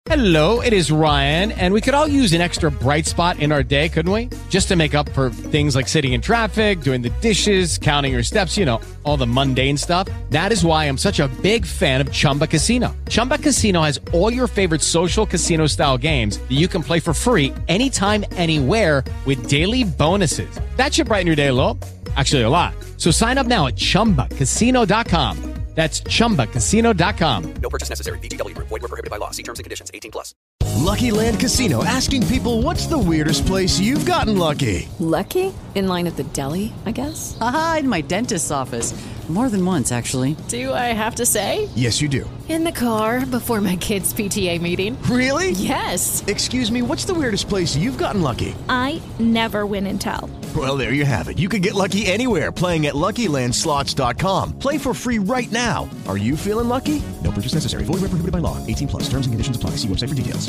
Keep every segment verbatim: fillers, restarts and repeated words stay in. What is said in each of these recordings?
Hello, it is Ryan, and we could all use an extra bright spot in our day, couldn't we? Just to make up for things like sitting in traffic, doing the dishes, counting your steps, you know, all the mundane stuff. That is why I'm such a big fan of Chumba Casino. Chumba Casino has all your favorite social casino-style games that you can play for free anytime, anywhere with daily bonuses. That should brighten your day a little. Actually, a lot. So sign up now at chumba casino dot com. That's chumba casino dot com. No purchase necessary. V G W Group. Void where prohibited by law. See terms and conditions. eighteen plus. Lucky Land Casino, asking people, what's the weirdest place you've gotten lucky? Lucky? In line at the deli, I guess? Aha, in my dentist's office. More than once, actually. Do I have to say? Yes, you do. In the car before my kids' P T A meeting. Really? Yes. Excuse me, what's the weirdest place you've gotten lucky? I never win and tell. Well, there you have it. You can get lucky anywhere, playing at Lucky Land Slots dot com. Play for free right now. Are you feeling lucky? No purchase necessary. Void where prohibited by law. eighteen plus. Terms and conditions apply. See website for details.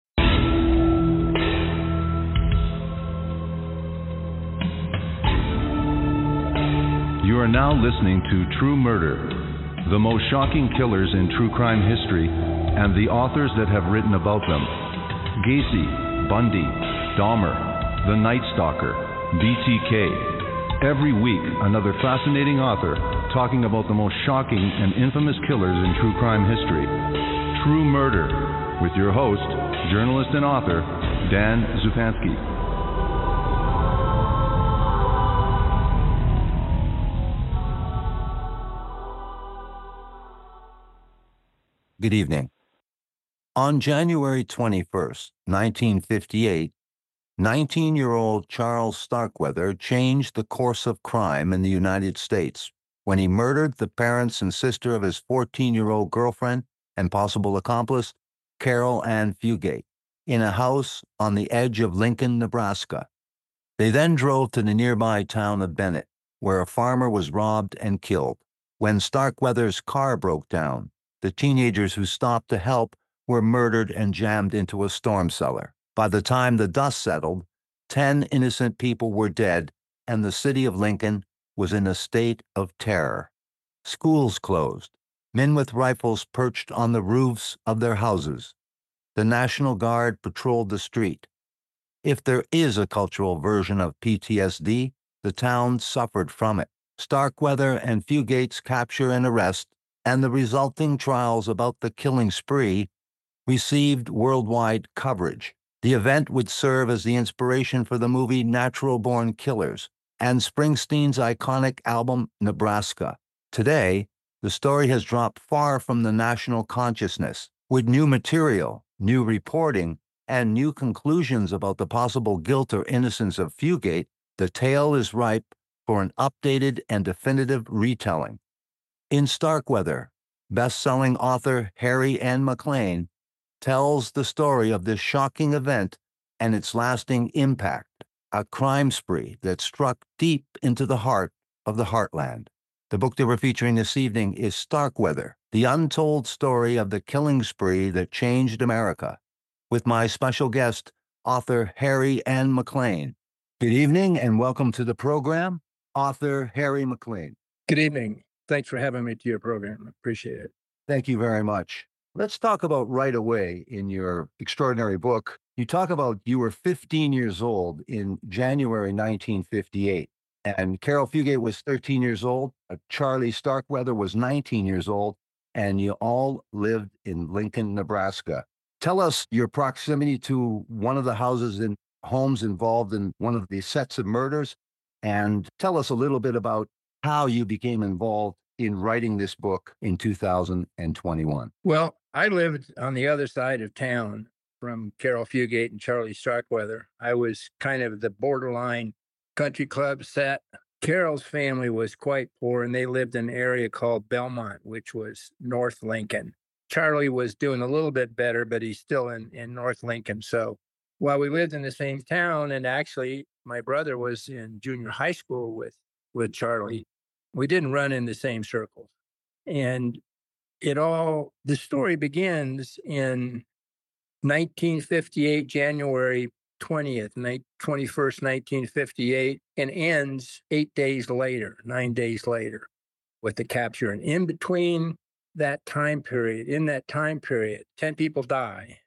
You are now listening to True Murder, the most shocking killers in true crime history, and the authors that have written about them. Gacy, Bundy, Dahmer, The Night Stalker, B T K. Every week, another fascinating author talking about the most shocking and infamous killers in true crime history. True Murder, with your host, journalist and author, Dan Zupansky. Good evening. On January twenty-first, nineteen fifty-eight, nineteen-year-old Charles Starkweather changed the course of crime in the United States when he murdered the parents and sister of his fourteen-year-old girlfriend and possible accomplice, Carol Ann Fugate, in a house on the edge of Lincoln, Nebraska. They then drove to the nearby town of Bennett, where a farmer was robbed and killed. When Starkweather's car broke down, the teenagers who stopped to help were murdered and jammed into a storm cellar. By the time the dust settled, ten innocent people were dead, and the city of Lincoln was in a state of terror. Schools closed. Men with rifles perched on the roofs of their houses. The National Guard patrolled the street. If there is a cultural version of P T S D, the town suffered from it. Starkweather and Fugate's capture and arrest, and the resulting trials about the killing spree, received worldwide coverage. The event would serve as the inspiration for the movie Natural Born Killers and Springsteen's iconic album Nebraska. Today, the story has dropped far from the national consciousness. With new material, new reporting, and new conclusions about the possible guilt or innocence of Fugate, the tale is ripe for an updated and definitive retelling. In Starkweather, best-selling author Harry Ann McLean tells the story of this shocking event and its lasting impact, a crime spree that struck deep into the heart of the heartland. The book that we're featuring this evening is Starkweather, the untold story of the killing spree that changed America, with my special guest, author Harry Ann McLean. Good evening and welcome to the program, author Harry McLean. Good evening. Thanks for having me to your program. Appreciate it. Thank you very much. Let's talk about right away in your extraordinary book. You talk about you were fifteen years old in January nineteen fifty-eight, and Carol Fugate was thirteen years old. Uh, Charlie Starkweather was nineteen years old, and you all lived in Lincoln, Nebraska. Tell us your proximity to one of the houses and homes involved in one of the sets of murders, and tell us a little bit about how you became involved in writing this book in two thousand twenty-one. Well, I lived on the other side of town from Carol Fugate and Charlie Starkweather. I was kind of the borderline country club set. Carol's family was quite poor, and they lived in an area called Belmont, which was North Lincoln. Charlie was doing a little bit better, but he's still in, in North Lincoln. So while we lived in the same town, and actually my brother was in junior high school with, with Charlie, we didn't run in the same circles. And it all, the story begins in nineteen fifty-eight, January twentieth, twenty-first, nineteen fifty-eight, and ends eight days later, nine days later, with the capture. And in between that time period, in that time period, ten people die.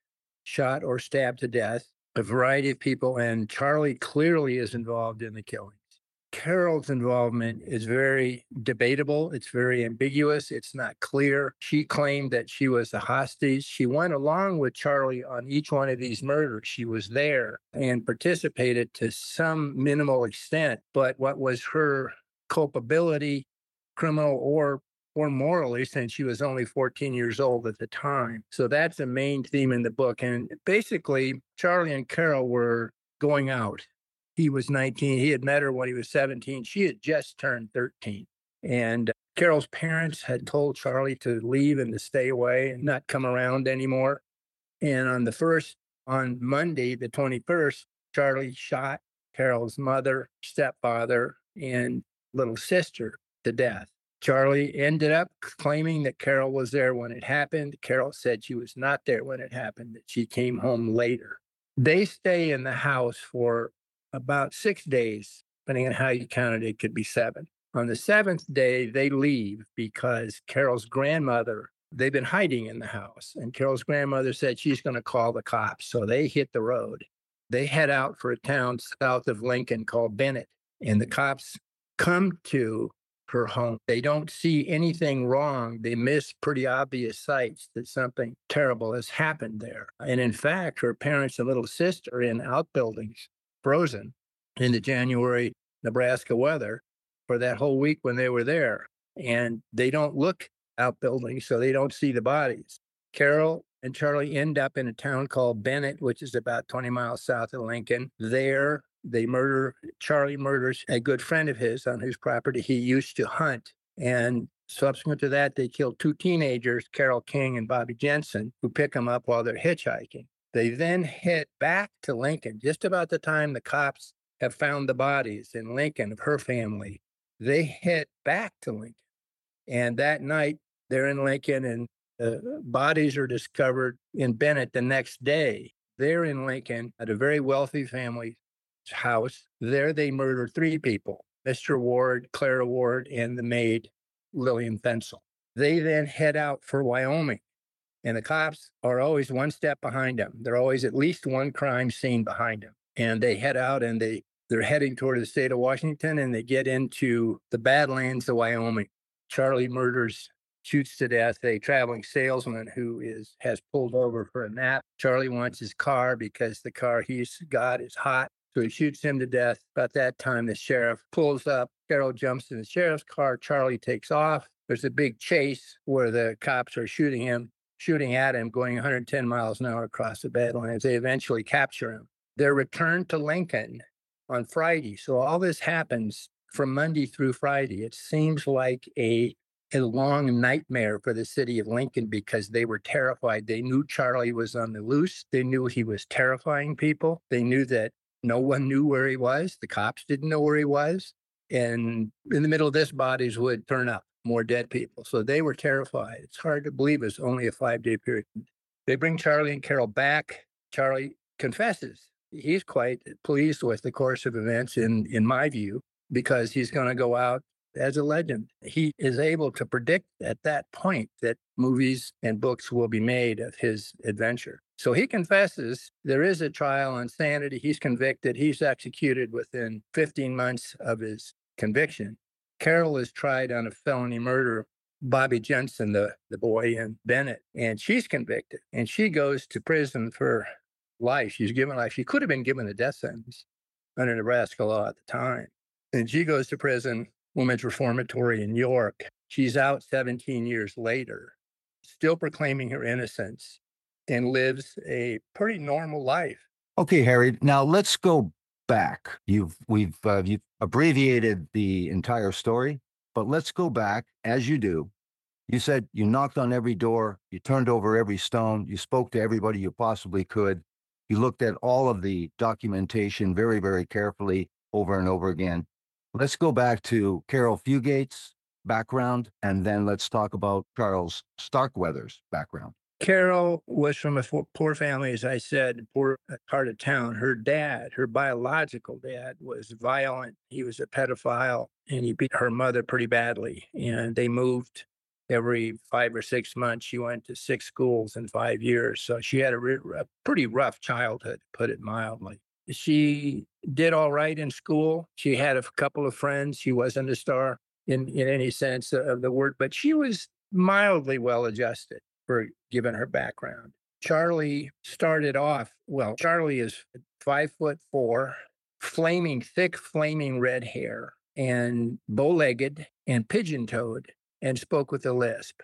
shot or stabbed to death, a variety of people, and Charlie clearly is involved in the killings. Carol's involvement is very debatable. It's very ambiguous. It's not clear. She claimed that she was a hostage. She went along with Charlie on each one of these murders. She was there and participated to some minimal extent. But what was her culpability, criminal or or morally, since she was only fourteen years old at the time? So that's the main theme in the book. And basically, Charlie and Carol were going out. He was nineteen. He had met her when he was seventeen. She had just turned thirteen. And Carol's parents had told Charlie to leave and to stay away and not come around anymore. And on the first, on Monday, the twenty-first, Charlie shot Carol's mother, stepfather, and little sister to death. Charlie ended up claiming that Carol was there when it happened. Carol said she was not there when it happened, that she came home later. They stay in the house for about six days, depending on how you counted, it could be seven. On the seventh day, they leave because Carol's grandmother, they've been hiding in the house, and Carol's grandmother said she's going to call the cops. So they hit the road. They head out for a town south of Lincoln called Bennett, and the cops come to her home. They don't see anything wrong. They miss pretty obvious sights that something terrible has happened there. And in fact, her parents and little sister are in outbuildings, frozen in the January Nebraska weather for that whole week when they were there. And they don't look outbuildings, so they don't see the bodies. Carol and Charlie end up in a town called Bennett, which is about twenty miles south of Lincoln. There, they murder, Charlie murders a good friend of his on whose property he used to hunt. And subsequent to that, they kill two teenagers, Carol King and Bobby Jensen, who pick them up while they're hitchhiking. They then head back to Lincoln, just about the time the cops have found the bodies in Lincoln of her family. They head back to Lincoln. And that night, they're in Lincoln, and the bodies are discovered in Bennett the next day. They're in Lincoln at a very wealthy family's house. There they murder three people, Mister Ward, Clara Ward, and the maid, Lillian Fensel. They then head out for Wyoming. And the cops are always one step behind them. They're always at least one crime scene behind them. And they head out and they, they're heading toward the state of Washington, and they get into the Badlands of Wyoming. Charlie murders, shoots to death a traveling salesman who is has pulled over for a nap. Charlie wants his car because the car he's got is hot. So he shoots him to death. About that time, the sheriff pulls up. Carol jumps in the sheriff's car. Charlie takes off. There's a big chase where the cops are shooting him. shooting at him, going one hundred ten miles an hour across the Badlands. They eventually capture him. They're returned to Lincoln on Friday. So all this happens from Monday through Friday. It seems like a, a long nightmare for the city of Lincoln because they were terrified. They knew Charlie was on the loose. They knew he was terrifying people. They knew that no one knew where he was. The cops didn't know where he was. And in the middle of this, bodies would turn up. More dead people. So they were terrified. It's hard to believe it's only a five-day period. They bring Charlie and Carol back. Charlie confesses. He's quite pleased with the course of events, in, in my view, because he's going to go out as a legend. He is able to predict at that point that movies and books will be made of his adventure. So he confesses. There is a trial on sanity. He's convicted. He's executed within fifteen months of his conviction. Carol is tried on a felony murder, Bobby Jensen, the, the boy in Bennett, and she's convicted. And she goes to prison for life. She's given life. She could have been given a death sentence under Nebraska law at the time. And she goes to prison, Women's Reformatory in York. She's out seventeen years later, still proclaiming her innocence, and lives a pretty normal life. Okay, Harry, now let's go back. You've we've uh, you've abbreviated the entire story, but let's go back as you do. You said you knocked on every door, you turned over every stone, you spoke to everybody you possibly could. You looked at all of the documentation very, very carefully over and over again. Let's go back to Carol Fugate's background, and then let's talk about Charles Starkweather's background. Carol was from a poor family, as I said, poor part of town. Her dad, her biological dad, was violent. He was a pedophile, and he beat her mother pretty badly. And they moved every five or six months. She went to six schools in five years. So she had a, re- a pretty rough childhood, to put it mildly. She did all right in school. She had a couple of friends. She wasn't a star in, in any sense of the word, but she was mildly well-adjusted for given her background. Charlie started off, well, Charlie is five foot four, flaming, thick, flaming red hair, and bow-legged and pigeon-toed, and spoke with a lisp.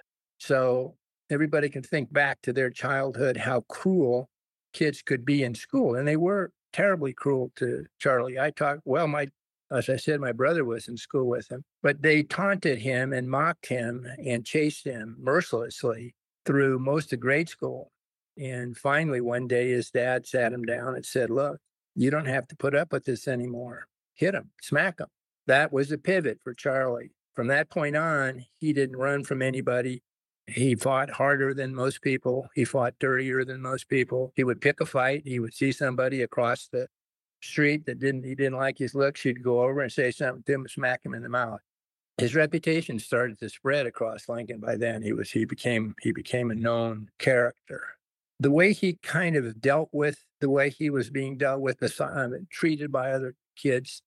So everybody can think back to their childhood, how cruel kids could be in school. And they were terribly cruel to Charlie. I talked, well, my, as I said, my brother was in school with him, but they taunted him and mocked him and chased him mercilessly through most of grade school. And finally, one day, his dad sat him down and said, look, you don't have to put up with this anymore. Hit him, smack him. That was a pivot for Charlie. From that point on, he didn't run from anybody. He fought harder than most people. He fought dirtier than most people. He would pick a fight. He would see somebody across the street that didn't he didn't like his looks. He'd go over and say something to him and smack him in the mouth. His reputation started to spread across Lincoln. By then, he was he became he became a known character. The way he kind of dealt with the way he was being dealt with, um, treated by other kids,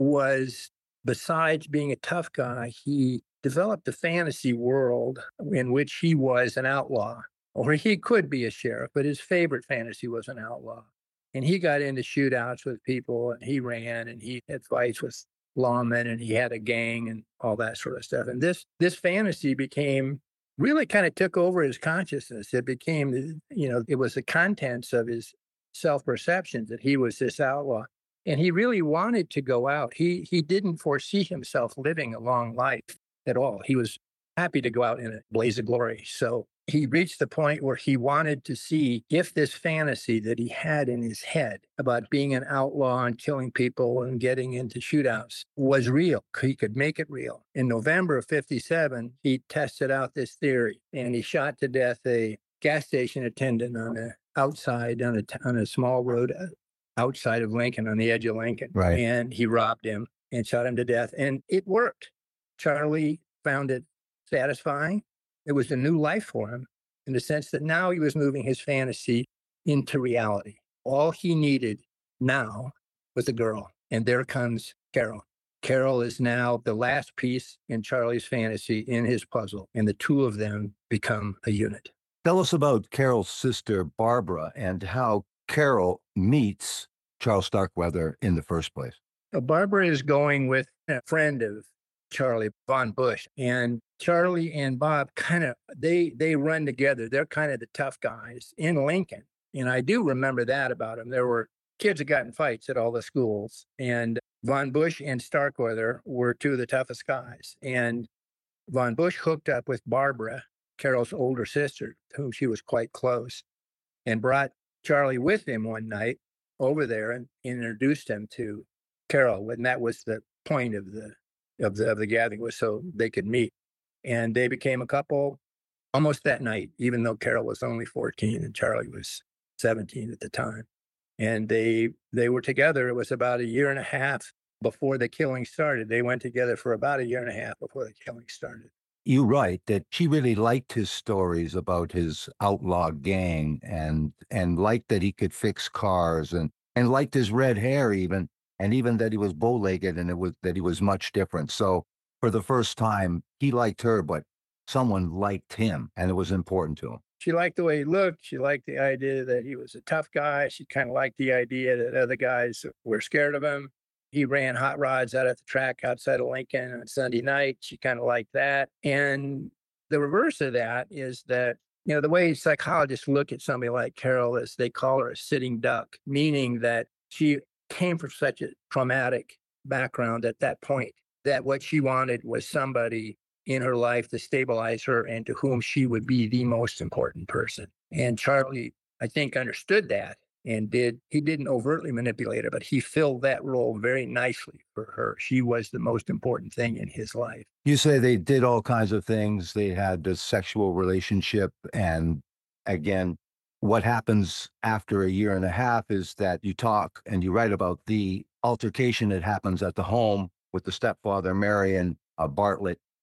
was, besides being a tough guy, he developed a fantasy world in which he was an outlaw, or he could be a sheriff, but his favorite fantasy was an outlaw. And he got into shootouts with people, and he ran, and he had fights with lawmen, and he had a gang and all that sort of stuff. And this this fantasy became, really kind of took over his consciousness. It became, you know, it was the contents of his self-perception that he was this outlaw. And he really wanted to go out. He he didn't foresee himself living a long life at all. He was happy to go out in a blaze of glory. So he reached the point where he wanted to see if this fantasy that he had in his head about being an outlaw and killing people and getting into shootouts was real. He could make it real. In November of fifty-seven, he tested out this theory, and he shot to death a gas station attendant on a outside on a on a small road outside of Lincoln, on the edge of Lincoln. Right. And he robbed him and shot him to death, and it worked. Charlie found it satisfying. It was a new life for him, in the sense that now he was moving his fantasy into reality. All he needed now was a girl. And there comes Carol. Carol is now the last piece in Charlie's fantasy in his puzzle, and the two of them become a unit. Tell us about Carol's sister, Barbara, and how Carol meets Charles Starkweather in the first place. Barbara is going with a friend of Charlie, Von Bush, and Charlie and Bob kind of, they they run together. They're kind of the tough guys in Lincoln. And I do remember that about them. There were kids that got in fights at all the schools, and Von Bush and Starkweather were two of the toughest guys. And Von Bush hooked up with Barbara, Carol's older sister, to whom she was quite close, and brought Charlie with him one night over there and introduced him to Carol. And that was the point of the of the of the gathering, was so they could meet. And they became a couple almost that night, even though Carol was only fourteen and Charlie was seventeen at the time. And they they were together. It was about a year and a half before the killing started. They went together for about a year and a half before the killing started. You write that she really liked his stories about his outlaw gang, and and liked that he could fix cars, and and liked his red hair even, and even that he was bow-legged, and it was that he was much different. So for the first time, he liked her, but someone liked him, and it was important to him. She liked the way he looked. She liked the idea that he was a tough guy. She kind of liked the idea that other guys were scared of him. He ran hot rods out at the track outside of Lincoln on Sunday night. She kind of liked that. And the reverse of that is that, you know, the way psychologists look at somebody like Carol is they call her a sitting duck, meaning that she came from such a traumatic background at that point that what she wanted was somebody in her life to stabilize her and to whom she would be the most important person. And Charlie, I think, understood that. And did he didn't overtly manipulate her, but he filled that role very nicely for her. She was the most important thing in his life. You say they did all kinds of things. They had a sexual relationship. And again, what happens after a year and a half is that you talk and you write about the altercation that happens at the home with the stepfather, Marion uh, Bartlett.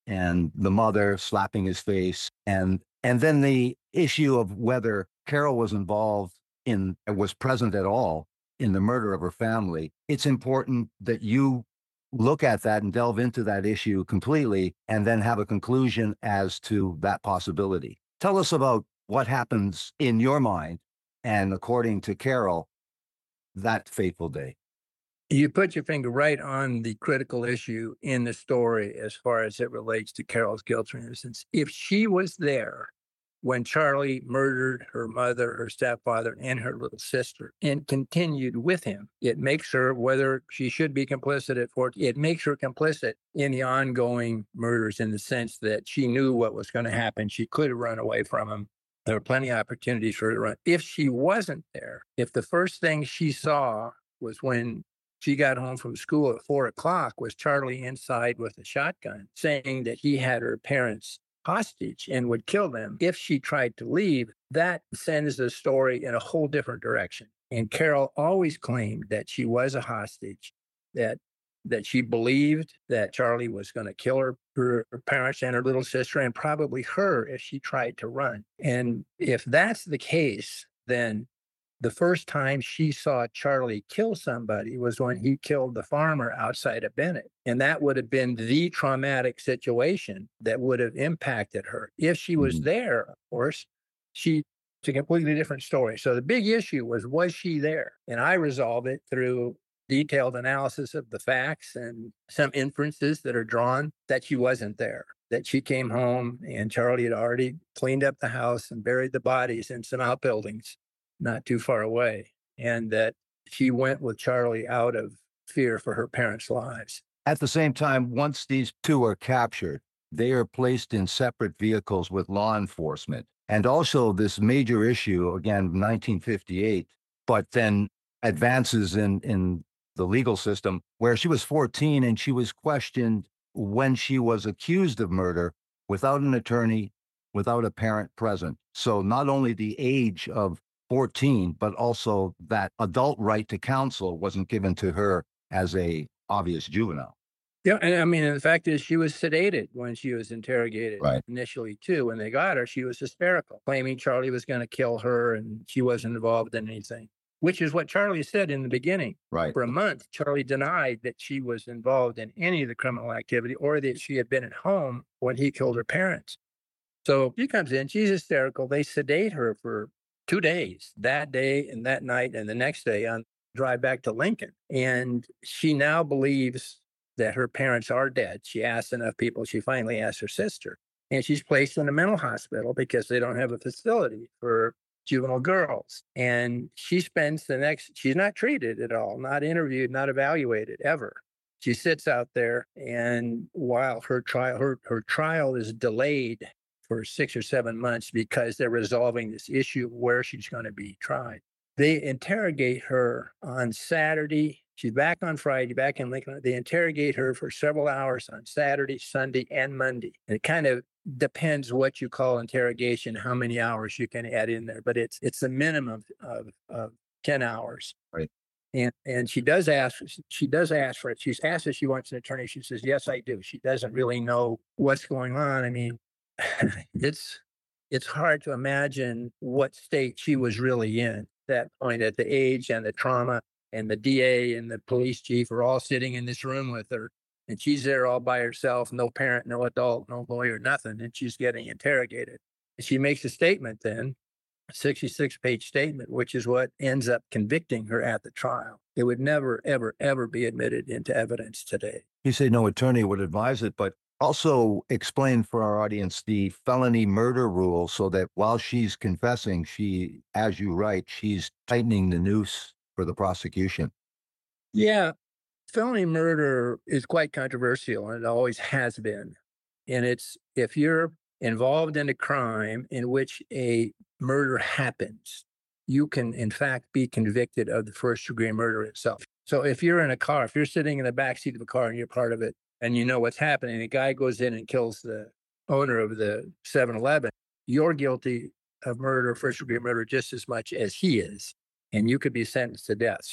and the mother slapping his face. And, and then the issue of whether Carol was involved in, was present at all in the murder of her family. It's important that you look at that and delve into that issue completely and then have a conclusion as to that possibility. Tell us about what happens in your mind and according to Carol that fateful day. You put your finger right on the critical issue in the story as far as it relates to Carol's guilt or innocence. If she was there when Charlie murdered her mother, her stepfather, and her little sister and continued with him, it makes her, whether she should be complicit at forty, it makes her complicit in the ongoing murders in the sense that she knew what was going to happen. She could have run away from him. There were plenty of opportunities for her to run. If she wasn't there, if the first thing she saw was when she got home from school at four o'clock was Charlie inside with a shotgun saying that he had her parents hostage and would kill them if she tried to leave, that sends the story in a whole different direction. And Carol always claimed that she was a hostage, that that she believed that Charlie was going to kill her, her, her parents and her little sister, and probably her if she tried to run. And if that's the case, then the first time she saw Charlie kill somebody was when he killed the farmer outside of Bennett. And that would have been the traumatic situation that would have impacted her. If she was mm-hmm. there, of course, she, it's a completely different story. So the big issue was, was she there? And I resolved it through detailed analysis of the facts and some inferences that are drawn that she wasn't there, that she came home and Charlie had already cleaned up the house and buried the bodies in some outbuildings not too far away, and that she went with Charlie out of fear for her parents' lives. At the same time, once these two are captured, they are placed in separate vehicles with law enforcement. And also this major issue, again, nineteen fifty-eight, but then advances in, in the legal system, where she was fourteen and she was questioned when she was accused of murder without an attorney, without a parent present. So not only the age of fourteen, but also that adult right to counsel wasn't given to her as a obvious juvenile. Yeah, and I mean, the fact is she was sedated when she was interrogated right. initially, too. When they got her, she was hysterical, claiming Charlie was going to kill her and she wasn't involved in anything, which is what Charlie said in the beginning. Right. For a month, Charlie denied that she was involved in any of the criminal activity or that she had been at home when he killed her parents. So she comes in, she's hysterical. They sedate her for two days, that day and that night and the next day on drive back to Lincoln. And she now believes that her parents are dead. She asked enough people. She finally asked her sister. And she's placed in a mental hospital because they don't have a facility for juvenile girls. And she spends the next, she's not treated at all, not interviewed, not evaluated ever. She sits out there, and while her trial, her, her trial is delayed for six or seven months because they're resolving this issue of where she's going to be tried. They interrogate her on Saturday. She's back on Friday, back in Lincoln. They interrogate her for several hours on Saturday, Sunday, and Monday. And it kind of depends what you call interrogation, how many hours you can add in there. But it's it's a minimum of, of ten hours. Right. And and she does ask, she does ask for it. She's asked if she wants an attorney. She says, yes, I do. She doesn't really know what's going on. I mean, it's it's hard to imagine what state she was really in at that point, at the age and the trauma, and the D A and the police chief are all sitting in this room with her, and she's there all by herself, no parent, no adult, no lawyer, nothing, and she's getting interrogated. And she makes a statement then, a sixty-six page statement, which is what ends up convicting her at the trial. It would never, ever, ever be admitted into evidence today. You say no attorney would advise it, but also explain for our audience the felony murder rule so that while she's confessing, she, as you write, she's tightening the noose for the prosecution. Yeah, felony murder is quite controversial, and it always has been. And it's if you're involved in a crime in which a murder happens, you can, in fact, be convicted of the first degree murder itself. So if you're in a car, if you're sitting in the backseat of a car and you're part of it, and you know what's happening, a guy goes in and kills the owner of the seven eleven, you're guilty of murder, first degree murder, just as much as he is. And you could be sentenced to death. So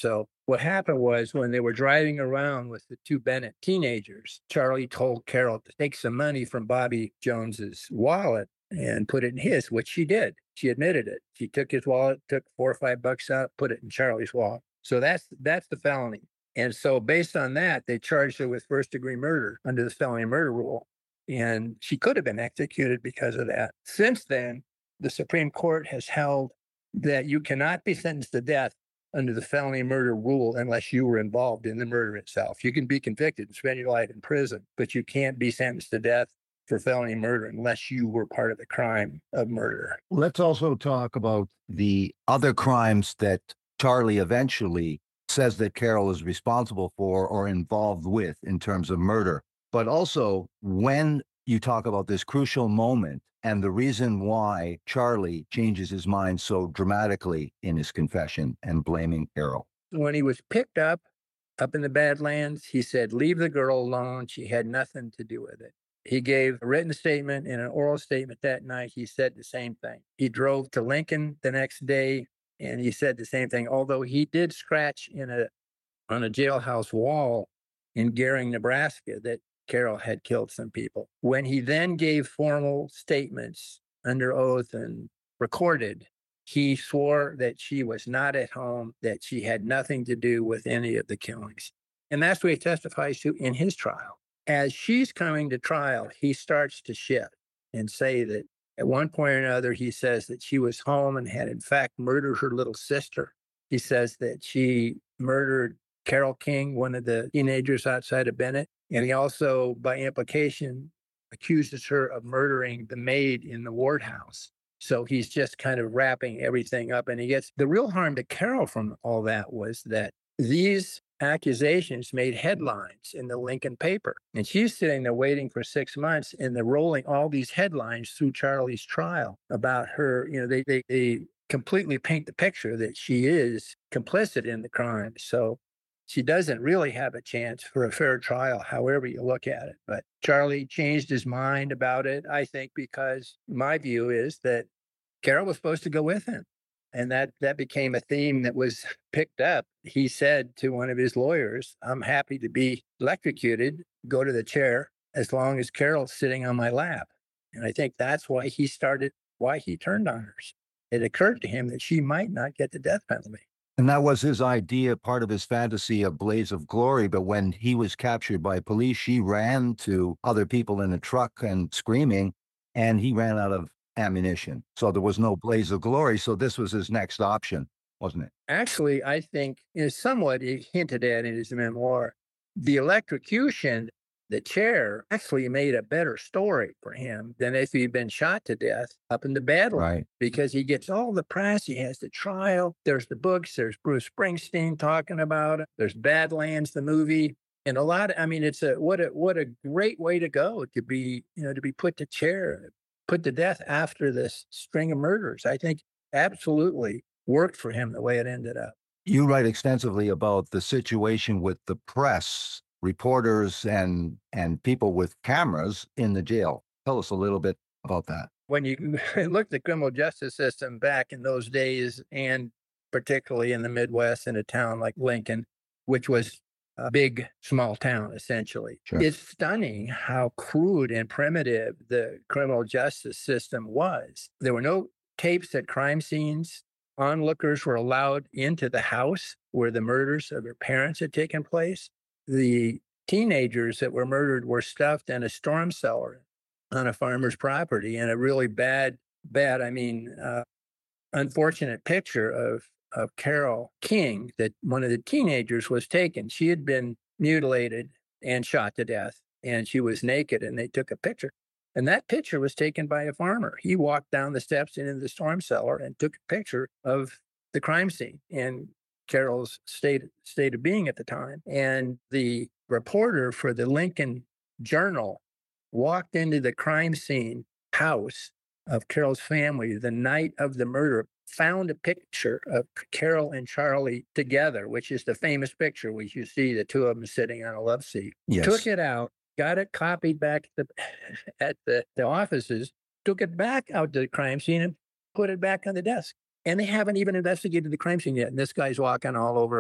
What happened was when they were driving around with the two Bennett teenagers, Charlie told Carol to take some money from Bobby Jones's wallet and put it in his, which she did. She admitted it. She took his wallet, took four or five bucks out, put it in Charlie's wallet. So that's that's the felony. And so based on that, they charged her with first degree murder under the felony murder rule. And she could have been executed because of that. Since then, the Supreme Court has held that you cannot be sentenced to death under the felony murder rule unless you were involved in the murder itself. You can be convicted and spend your life in prison, but you can't be sentenced to death for felony murder unless you were part of the crime of murder. Let's also talk about the other crimes that Charlie eventually says that Carol is responsible for or involved with in terms of murder. But also, when you talk about this crucial moment and the reason why Charlie changes his mind so dramatically in his confession and blaming Carol. When he was picked up, up in the Badlands, he said, leave the girl alone. She had nothing to do with it. He gave a written statement and an oral statement that night. He said the same thing. He drove to Lincoln the next day and he said the same thing, although he did scratch in a on a jailhouse wall in Gering, Nebraska, that Carol had killed some people. When he then gave formal statements under oath and recorded, he swore that she was not at home, that she had nothing to do with any of the killings. And that's what he testifies to in his trial. As she's coming to trial, he starts to shift and say that at one point or another, he says that she was home and had in fact murdered her little sister. He says that she murdered Carol King, one of the teenagers outside of Bennett. And he also, by implication, accuses her of murdering the maid in the ward house. So he's just kind of wrapping everything up. And he gets the real harm to Carol from all that was that these accusations made headlines in the Lincoln paper. And she's sitting there waiting for six months and they're rolling all these headlines through Charlie's trial about her. You know, they, they, they completely paint the picture that she is complicit in the crime. So she doesn't really have a chance for a fair trial, however you look at it. But Charlie changed his mind about it, I think, because my view is that Carol was supposed to go with him. And that, that became a theme that was picked up. He said to one of his lawyers, I'm happy to be electrocuted, go to the chair, as long as Carol's sitting on my lap. And I think that's why he started, why he turned on her. It occurred to him that she might not get the death penalty. And that was his idea, part of his fantasy of Blaze of Glory. But when he was captured by police, she ran to other people in a truck and screaming, and he ran out of ammunition. So there was no Blaze of Glory. So this was his next option, wasn't it? Actually, I think is somewhat hinted at in his memoir. The electrocution, the chair, actually made a better story for him than if he'd been shot to death up in the Badlands. Right. Because he gets all the press. He has the trial. There's the books. There's Bruce Springsteen talking about it. There's Badlands, the movie. And a lot of, I mean, it's a, what a, what a great way to go to be, you know, to be put to chair, put to death after this string of murders. I think absolutely worked for him the way it ended up. You write extensively about the situation with the press, reporters and and people with cameras in the jail. Tell us a little bit about that. When you look at the criminal justice system back in those days, and particularly in the Midwest in a town like Lincoln, which was a big, small town, essentially, sure. It's stunning how crude and primitive the criminal justice system was. There were no tapes at crime scenes. Onlookers were allowed into the house where the murders of their parents had taken place. The teenagers that were murdered were stuffed in a storm cellar on a farmer's property, and a really bad, bad, I mean, uh, unfortunate picture of, of Carol King, that one of the teenagers was taken. She had been mutilated and shot to death, and she was naked, and they took a picture. And that picture was taken by a farmer. He walked down the steps into the storm cellar and took a picture of the crime scene and Carol's state state of being at the time. And the reporter for the Lincoln Journal walked into the crime scene house of Carol's family the night of the murder, found a picture of Carol and Charlie together, which is the famous picture which you see the two of them sitting on a love seat. Yes. Took it out, got it copied back at the, at the, the offices, took it back out to the crime scene and put it back on the desk. And they haven't even investigated the crime scene yet. And this guy's walking all over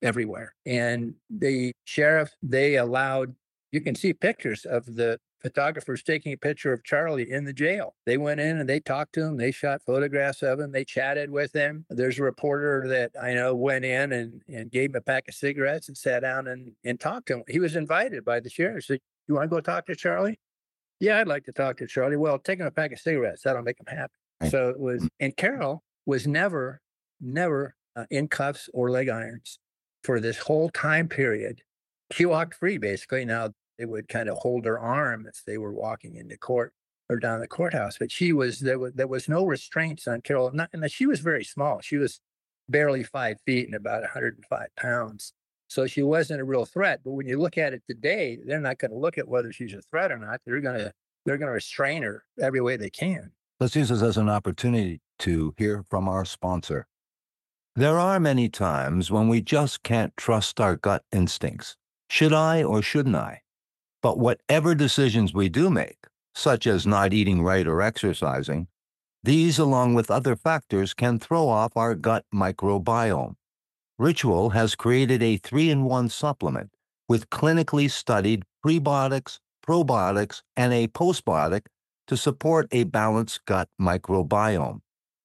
everywhere. And the sheriff, they allowed, you can see pictures of the photographers taking a picture of Charlie in the jail. They went in and they talked to him. They shot photographs of him. They chatted with him. There's a reporter that I know went in and, and gave him a pack of cigarettes and sat down and, and talked to him. He was invited by the sheriff. Said, you want to go talk to Charlie? Yeah, I'd like to talk to Charlie. Well, take him a pack of cigarettes. That'll make him happy. Right. So it was, and Carol was never, never uh, in cuffs or leg irons for this whole time period. She walked free, basically. Now, they would kind of hold her arm as they were walking into court or down the courthouse. But she was, there was, there was no restraints on Carol. Not, and she was very small. She was barely five feet and about one hundred five pounds. So she wasn't a real threat. But when you look at it today, they're not going to look at whether she's a threat or not. They're going to, they're going to restrain her every way they can. Let's use this as an opportunity to hear from our sponsor. There are many times when we just can't trust our gut instincts. Should I or shouldn't I? But whatever decisions we do make, such as not eating right or exercising, these, along with other factors, can throw off our gut microbiome. Ritual has created a three-in-one supplement with clinically studied prebiotics, probiotics, and a postbiotic to support a balanced gut microbiome.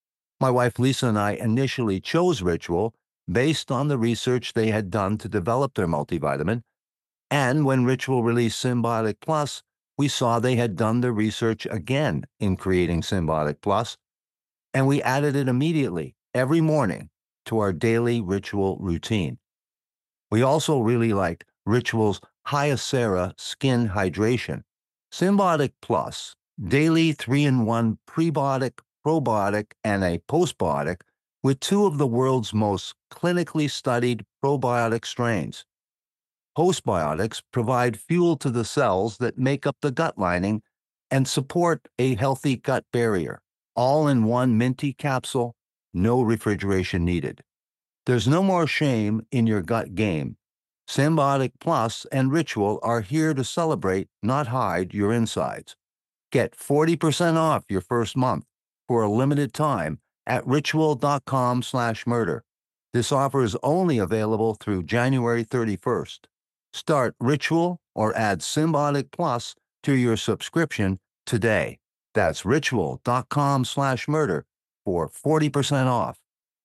My wife Lisa and I initially chose Ritual based on the research they had done to develop their multivitamin. And when Ritual released Symbiotic Plus, we saw they had done the research again in creating Symbiotic Plus, and we added it immediately every morning to our daily Ritual routine. We also really liked Ritual's Hyacera Skin Hydration. Symbiotic Plus, daily three-in-one prebiotic, probiotic, and a postbiotic with two of the world's most clinically studied probiotic strains. Postbiotics provide fuel to the cells that make up the gut lining and support a healthy gut barrier, all in one minty capsule, no refrigeration needed. There's no more shame in your gut game. Symbiotic Plus and Ritual are here to celebrate, not hide, your insides. Get forty percent off your first month for a limited time at ritual.com slash murder. This offer is only available through January thirty-first. Start Ritual or add Symbiotic Plus to your subscription today. That's ritual.com slash murder for forty percent off.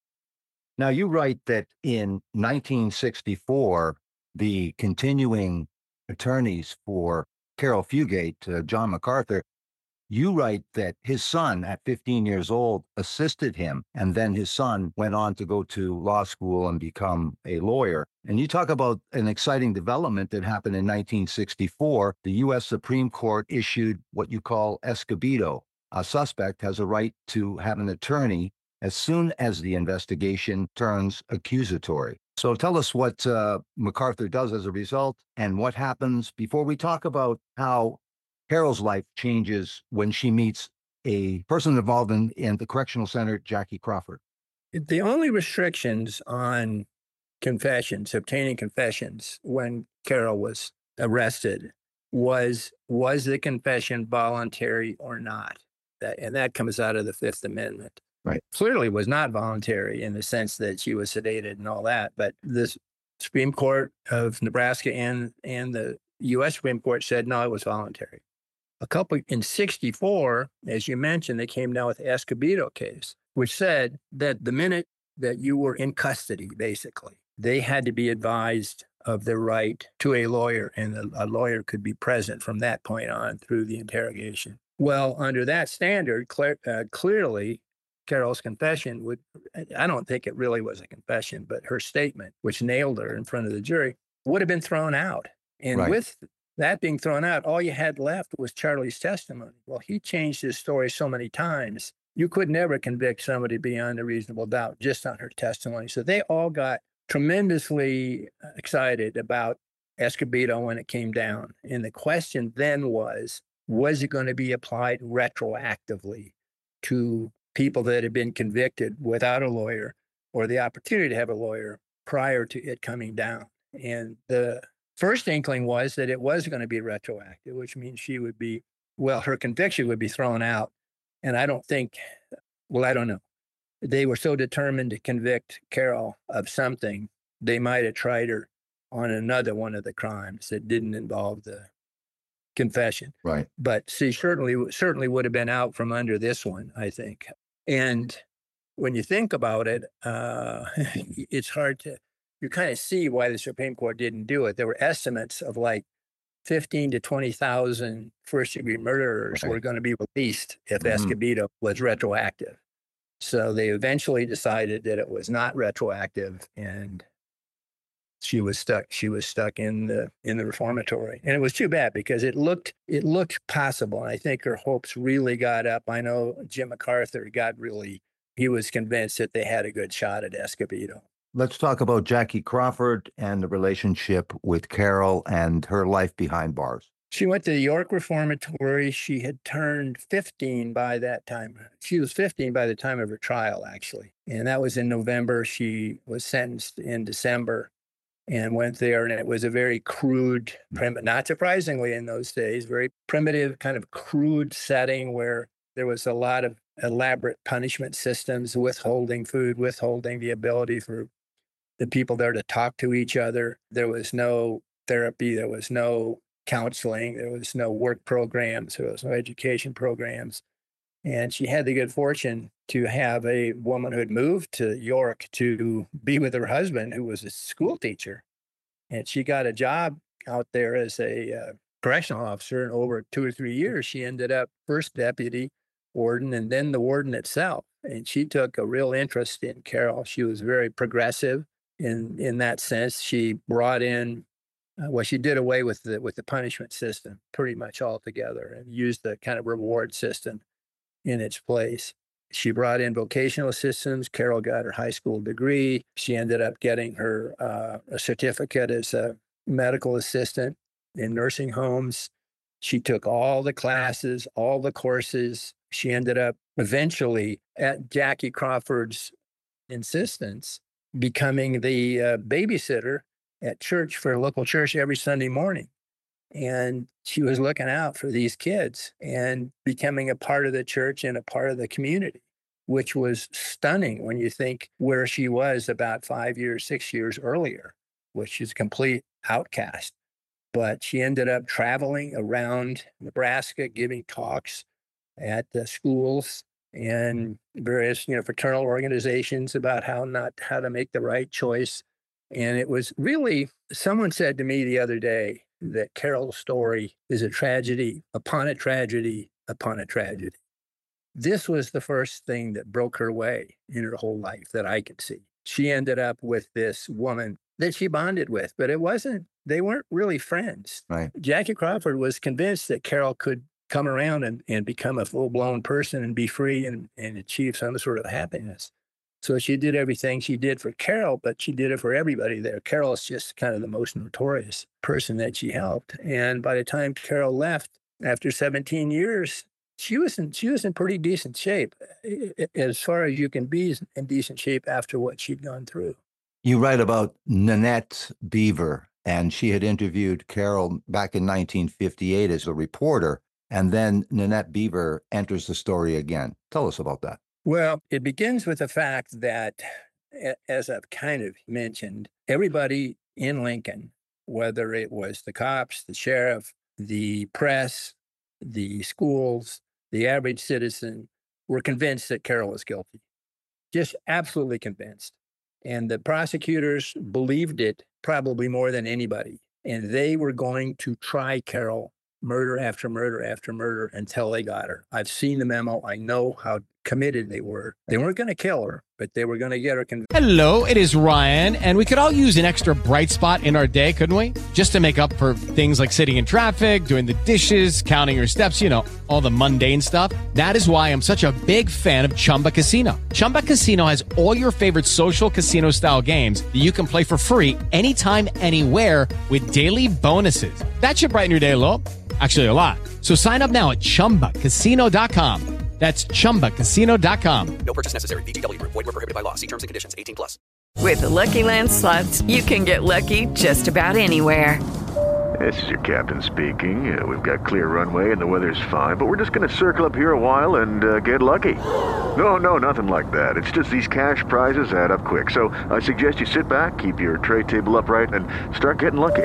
Now, you write that in nineteen sixty-four, the continuing attorneys for Carol Fugate, uh, John MacArthur, you write that his son at fifteen years old assisted him, and then his son went on to go to law school and become a lawyer. And you talk about an exciting development that happened in nineteen sixty-four. The U S Supreme Court issued what you call escobedo. A suspect has a right to have an attorney as soon as the investigation turns accusatory. So tell us what uh, MacArthur does as a result and what happens before we talk about how Carol's life changes when she meets a person involved in, in the correctional center, Jackie Crawford. The only restrictions on confessions, obtaining confessions when Carol was arrested was, was the confession voluntary or not? That, and that comes out of the Fifth Amendment. Right. Clearly was not voluntary in the sense that she was sedated and all that. But the Supreme Court of Nebraska and, and the U S Supreme Court said, no, it was voluntary. A couple in sixty-four, as you mentioned, they came down with the Escobedo case, which said that the minute that you were in custody, basically, they had to be advised of their right to a lawyer, and a, a lawyer could be present from that point on through the interrogation. Well, under that standard, clear, uh, clearly, Carol's confession would, I don't think it really was a confession, but her statement, which nailed her in front of the jury, would have been thrown out. And right. with that being thrown out, all you had left was Charlie's testimony. Well, he changed his story so many times, you could never convict somebody beyond a reasonable doubt just on her testimony. So they all got tremendously excited about Escobedo when it came down. And the question then was, was it going to be applied retroactively to people that had been convicted without a lawyer or the opportunity to have a lawyer prior to it coming down? And the first inkling was that it was going to be retroactive, which means she would be, well, her conviction would be thrown out. And I don't think, well, I don't know. They were so determined to convict Carol of something they might have tried her on another one of the crimes that didn't involve the confession. Right. But she certainly certainly would have been out from under this one, I think. And when you think about it, uh, it's hard to, you kind of see why the Supreme Court didn't do it. There were estimates of like fifteen to twenty thousand first-degree murderers right. were going to be released if Mm-hmm. Escobedo was retroactive. So they eventually decided that it was not retroactive, and she was stuck. She was stuck in the in the reformatory, and it was too bad because it looked it looked possible. And I think her hopes really got up. I know Jim MacArthur got really. He was convinced that they had a good shot at Escobedo. Let's talk about Jackie Crawford and the relationship with Carol and her life behind bars. She went to the York Reformatory. She had turned fifteen by that time. She was fifteen by the time of her trial, actually. And that was in November. She was sentenced in December and went there. And it was a very crude, prim- not surprisingly in those days, very primitive, kind of crude setting where there was a lot of elaborate punishment systems, withholding food, withholding the ability for the people there to talk to each other. There was no therapy. There was no counseling. There was no work programs. There was no education programs. And she had the good fortune to have a woman who had moved to York to be with her husband, who was a school teacher. And she got a job out there as a uh, correctional officer. And over two or three years, she ended up first deputy warden and then the warden itself. And she took a real interest in Carol. She was very progressive in, in that sense. She brought in Uh, well, she did away with the with the punishment system pretty much altogether and used the kind of reward system in its place. She brought in vocational systems. Carol got her high school degree. She ended up getting her uh, a certificate as a medical assistant in nursing homes. She took all the classes, all the courses. She ended up eventually, at Jackie Crawford's insistence, becoming the uh, babysitter at church for a local church every Sunday morning. And she was looking out for these kids and becoming a part of the church and a part of the community, which was stunning when you think where she was about five years, six years earlier, which is a complete outcast. But she ended up traveling around Nebraska, giving talks at the schools and various, you know, fraternal organizations about how not how to make the right choice. And it was really, someone said to me the other day that Carol's story is a tragedy upon a tragedy upon a tragedy. This was the first thing that broke her way in her whole life that I could see. She ended up with this woman that she bonded with, but it wasn't, they weren't really friends. Right. Jackie Crawford was convinced that Carol could come around and, and become a full-blown person and be free and, and achieve some sort of happiness. So she did everything she did for Carol, but she did it for everybody there. Carol is just kind of the most notorious person that she helped. And by the time Carol left, after seventeen years, she was in, she was in pretty decent shape, as far as you can be in decent shape after what she'd gone through. You write about Nanette Beaver, and she had interviewed Carol back in nineteen fifty-eight as a reporter, and then Nanette Beaver enters the story again. Tell us about that. Well, it begins with the fact that, as I've kind of mentioned, everybody in Lincoln, whether it was the cops, the sheriff, the press, the schools, the average citizen, were convinced that Carol was guilty. Just absolutely convinced. And the prosecutors believed it probably more than anybody. And they were going to try Carol murder after murder after murder until they got her. I've seen the memo. I know how committed they were. They weren't going to kill her, but they were going to get her convicted. Hello, it is Ryan, and we could all use an extra bright spot in our day, couldn't we? Just to make up for things like sitting in traffic, doing the dishes, counting your steps, you know, all the mundane stuff. That is why I'm such a big fan of Chumba Casino. Chumba Casino has all your favorite social casino-style games that you can play for free anytime, anywhere with daily bonuses. That should brighten your day a little. Actually, a lot. So sign up now at chumba casino dot com. That's chumba casino dot com. No purchase necessary. V G W Group. Void where prohibited by law. See terms and conditions. eighteen plus. With the Lucky Land Slots, you can get lucky just about anywhere. This is your captain speaking. Uh, we've got clear runway and the weather's fine, but we're just going to circle up here a while and uh, get lucky. No, no, nothing like that. It's just these cash prizes add up quick. So I suggest you sit back, keep your tray table upright, and start getting lucky.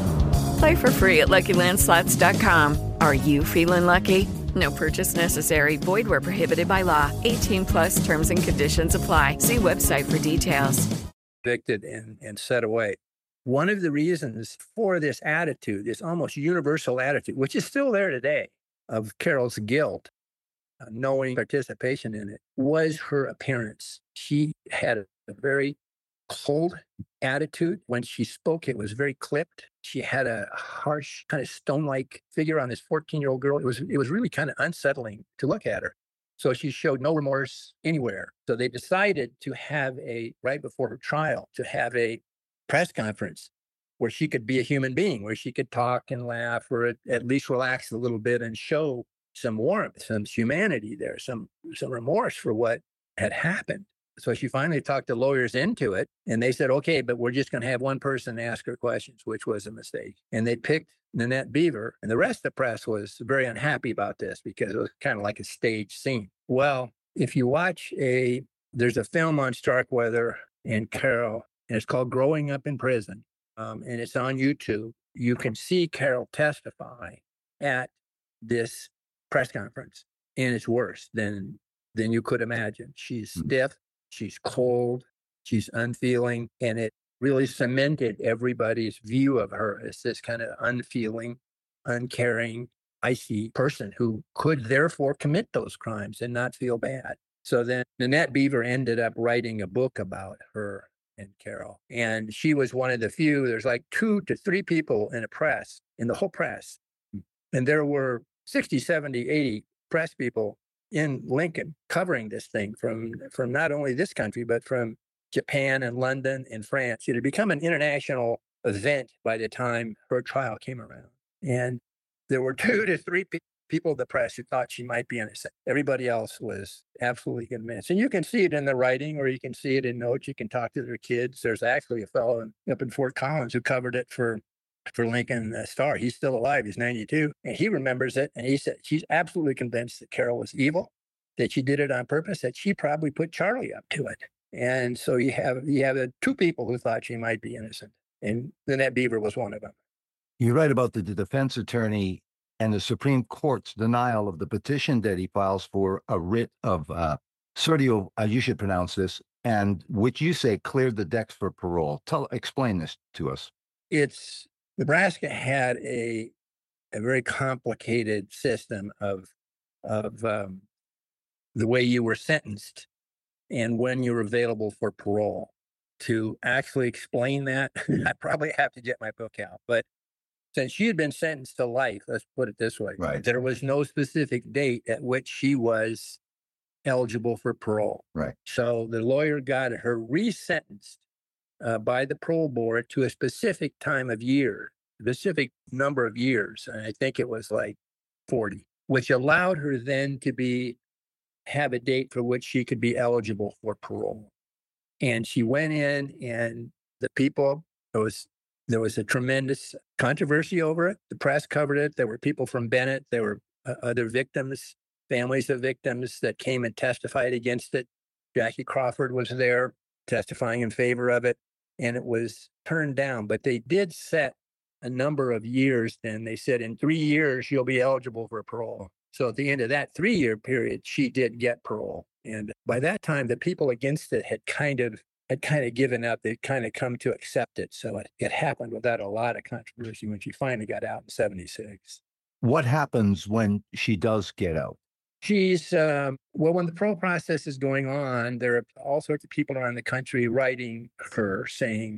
Play for free at Lucky Land Slots dot com. Are you feeling lucky? No purchase necessary. Void where prohibited by law. eighteen plus terms and conditions apply. See website for details. Convicted and, and set away. One of the reasons for this attitude, this almost universal attitude, which is still there today, of Carol's guilt, uh, knowing participation in it, was her appearance. She had a, a very cold attitude. When she spoke, it was very clipped. She had a harsh, kind of stone-like figure on this fourteen-year-old girl. It was, it was really kind of unsettling to look at her. So she showed no remorse anywhere. So they decided to have a, right before her trial, to have a press conference where she could be a human being, where she could talk and laugh, or at, at least relax a little bit and show some warmth, some humanity there, some some remorse for what had happened. So she finally talked the lawyers into it, and they said, okay, but we're just going to have one person ask her questions, which was a mistake. And they picked Nanette Beaver, and the rest of the press was very unhappy about this because it was kind of like a stage scene. Well, if you watch a, there's a film on Starkweather and Carol, and it's called Growing Up in Prison, um, and it's on YouTube. You can see Carol testify at this press conference, and it's worse than than you could imagine. She's stiff, she's cold, she's unfeeling, and it really cemented everybody's view of her as this kind of unfeeling, uncaring, icy person who could therefore commit those crimes and not feel bad. So then Nanette Beaver ended up writing a book about her and Carol. And she was one of the few, there's like two to three people in a press, in the whole press. And there were sixty, seventy, eighty press people in Lincoln covering this thing from, from not only this country, but from Japan and London and France. It had become an international event by the time her trial came around. And there were two to three people. people in the press who thought she might be innocent. Everybody else was absolutely convinced. And you can see it in the writing, or you can see it in notes. You can talk to their kids. There's actually a fellow in, up in Fort Collins who covered it for, for Lincoln uh, Star. He's still alive. He's ninety-two. And he remembers it. And he said she's absolutely convinced that Carol was evil, that she did it on purpose, that she probably put Charlie up to it. And so you have, you have uh, two people who thought she might be innocent. And Nanette Beaver was one of them. You write about the, the defense attorney and the Supreme Court's denial of the petition that he files for a writ of uh, certio, uh, you should pronounce this, and which you say cleared the decks for parole. Tell, explain this to us. It's, Nebraska had a a very complicated system of of um, the way you were sentenced and when you were available for parole. To actually explain that, I probably have to get my book out, but since she had been sentenced to life, let's put it this way, right, there was no specific date at which she was eligible for parole. Right. So the lawyer got her resentenced uh, by the parole board to a specific time of year, specific number of years. And I think it was like forty, which allowed her then to be have a date for which she could be eligible for parole. And she went in, and the people, it was There was a tremendous controversy over it. The press covered it. There were people from Bennett. There were uh, other victims, families of victims that came and testified against it. Jackie Crawford was there testifying in favor of it, and it was turned down. But they did set a number of years then. They said in three years, you'll be eligible for parole. So at the end of that three-year period, she did get parole. And by that time, the people against it had kind of had kind of given up. They'd kind of come to accept it. So it, it happened without a lot of controversy when she finally got out in seventy-six. What happens when she does get out? She's, um, well, when the parole process is going on, there are all sorts of people around the country writing her saying,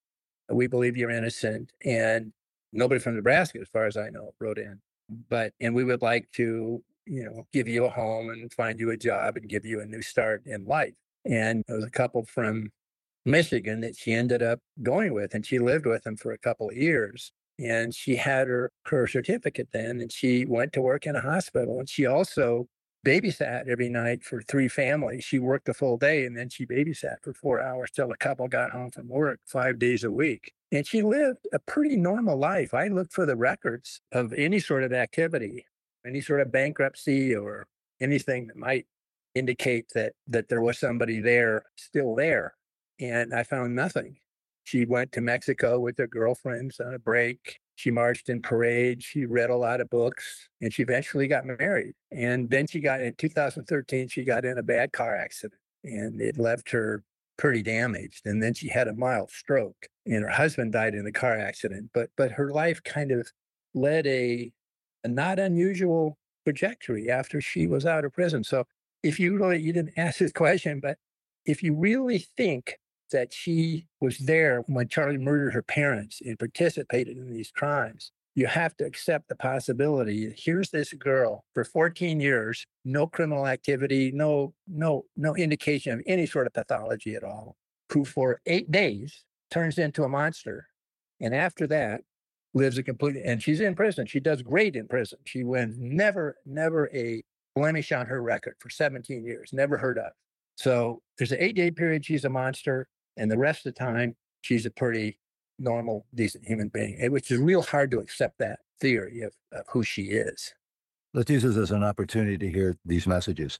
we believe you're innocent. And nobody from Nebraska, as far as I know, wrote in. But, and we would like to, you know, give you a home and find you a job and give you a new start in life. And there was a couple from Michigan that she ended up going with, and she lived with them for a couple of years. And she had her, her certificate then, and she went to work in a hospital. And she also babysat every night for three families. She worked a full day, and then she babysat for four hours till the couple got home from work five days a week. And she lived a pretty normal life. I looked for the records of any sort of activity, any sort of bankruptcy or anything that might indicate that that there was somebody there, still there. And I found nothing. She went to Mexico with her girlfriends on a break. She marched in parades. She read a lot of books, and she eventually got married. And then she got, in two thousand thirteen, she got in a bad car accident, and it left her pretty damaged. And then she had a mild stroke, and her husband died in the car accident. But but her life kind of led a, a not unusual trajectory after she was out of prison. So if you really, you didn't ask this question, but if you really think that she was there when Charlie murdered her parents and participated in these crimes, you have to accept the possibility. Here's this girl for fourteen years, no criminal activity, no, no, no indication of any sort of pathology at all, who for eight days turns into a monster. And after that, lives a complete, and she's in prison. She does great in prison. She wins never, never a blemish on her record for seventeen years, never heard of. So there's an eight day period, she's a monster. And the rest of the time, she's a pretty normal, decent human being, which is real hard to accept that theory of, of who she is. Let's use this as an opportunity to hear these messages.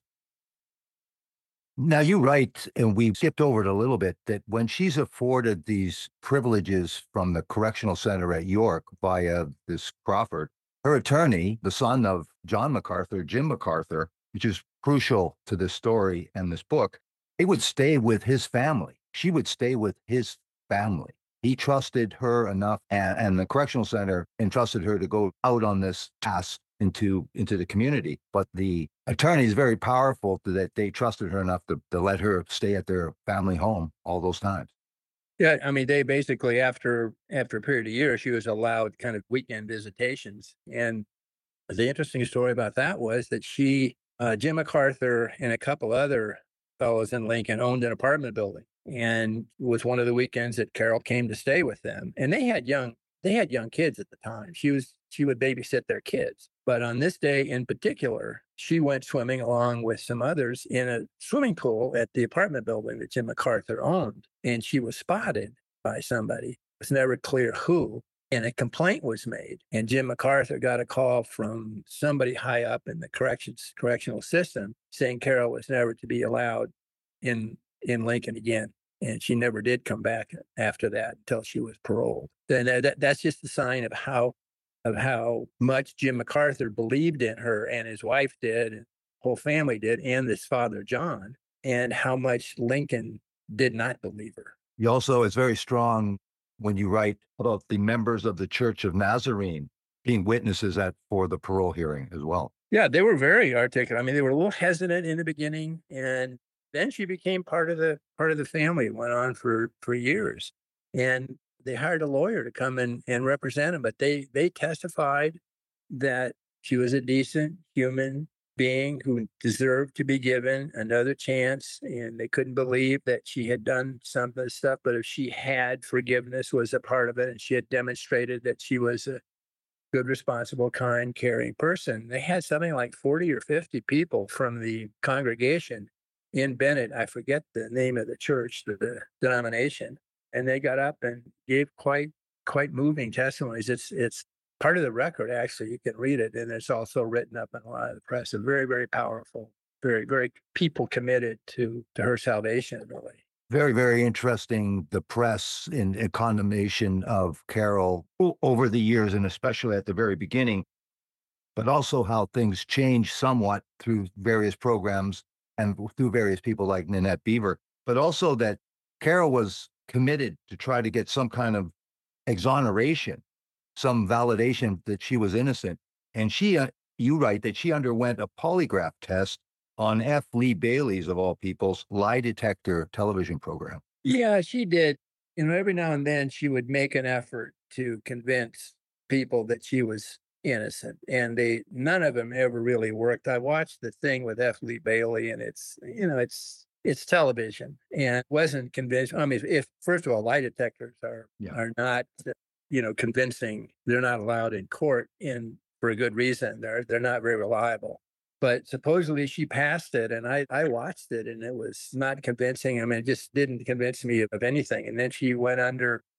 Now, you write, and we skipped over it a little bit, that when she's afforded these privileges from the correctional center at York via this Crawford, her attorney, the son of John MacArthur, Jim MacArthur, which is crucial to this story and this book, he would stay with his family. She would stay with his family. He trusted her enough, and, and the correctional center entrusted her to go out on this task into, into the community. But the attorney is very powerful to that they trusted her enough to, to let her stay at their family home all those times. Yeah, I mean, they basically, after after a period of years, she was allowed kind of weekend visitations. And the interesting story about that was that she, uh, Jim MacArthur and a couple other fellows in Lincoln owned an apartment building. And it was one of the weekends that Carol came to stay with them. And they had young, they had young kids at the time. She was, she would babysit their kids. But on this day in particular, she went swimming along with some others in a swimming pool at the apartment building that Jim MacArthur owned. And she was spotted by somebody. It was never clear who. And a complaint was made. And Jim MacArthur got a call from somebody high up in the corrections correctional system saying Carol was never to be allowed in in Lincoln again. And she never did come back after that until she was paroled. And that, that's just a sign of how of how much Jim MacArthur believed in her, and his wife did, and the whole family did, and his father, John, and how much Lincoln did not believe her. You also, it's very strong when you write about the members of the Church of Nazarene being witnesses at for the parole hearing as well. Yeah, they were very articulate. I mean, they were a little hesitant in the beginning, and then she became part of the part of the family. It went on for, for years. And they hired a lawyer to come in and represent him, but they they testified that she was a decent human being who deserved to be given another chance, and they couldn't believe that she had done some of this stuff, but if she had, forgiveness was a part of it, and she had demonstrated that she was a good, responsible, kind, caring person. They had something like forty or fifty people from the congregation in Bennett. I forget the name of the church, the, the denomination. And they got up and gave quite quite moving testimonies. It's it's part of the record, actually. You can read it, and it's also written up in a lot of the press. A very, very powerful, very, very people committed to, to her salvation, really. Very, very interesting, the press in, in condemnation of Carol over the years, and especially at the very beginning, but also how things changed somewhat through various programs and through various people like Nanette Beaver, but also that Carol was committed to try to get some kind of exoneration, some validation that she was innocent. And she, uh, you write that she underwent a polygraph test on F. Lee Bailey's, of all people's, lie detector television program. Yeah, she did. You know, every now and then she would make an effort to convince people that she was innocent, and they none of them ever really worked. I watched the thing with F. Lee Bailey, and it's, you know, it's it's television, and wasn't convinced. I mean, if first of all, lie detectors are yeah. are not, you know, convincing. They're not allowed in court, in for a good reason. They're they're not very reliable. But supposedly she passed it, and I, I watched it, and it was not convincing. I mean, it just didn't convince me of anything. And then she went under